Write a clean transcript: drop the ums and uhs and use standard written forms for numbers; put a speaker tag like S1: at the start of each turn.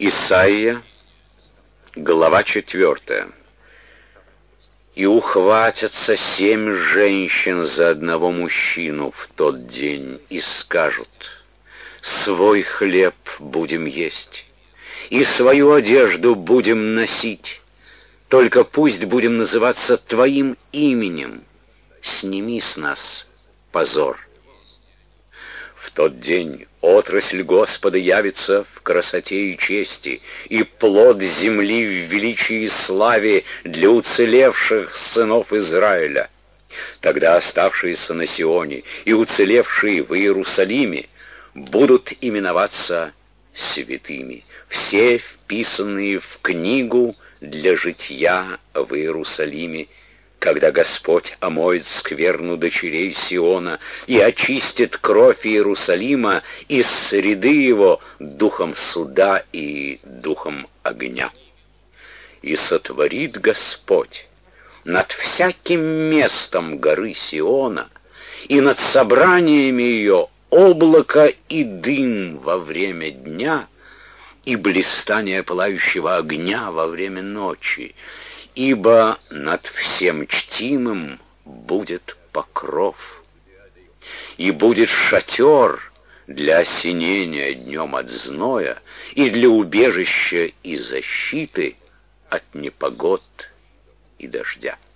S1: Исайя, глава 4. «И ухватятся 7 женщин за одного мужчину в тот день и скажут: свой хлеб будем есть, и свою одежду будем носить, только пусть будем называться Твоим именем, сними с нас позор». В тот день отрасль Господа явится в красоте и чести, и плод земли в величии и славе для уцелевших сынов Израиля. Тогда оставшиеся на Сионе и уцелевшие в Иерусалиме будут именоваться святыми, все вписанные в книгу для житья в Иерусалиме, когда Господь омоет скверну дочерей Сиона и очистит кровь Иерусалима из среды его духом суда и духом огня. И сотворит Господь над всяким местом горы Сиона и над собраниями ее облако и дым во время дня и блистание пылающего огня во время ночи, ибо над всем чтимым будет покров, и будет шатер для осенения днем от зноя и для убежища и защиты от непогод и дождя.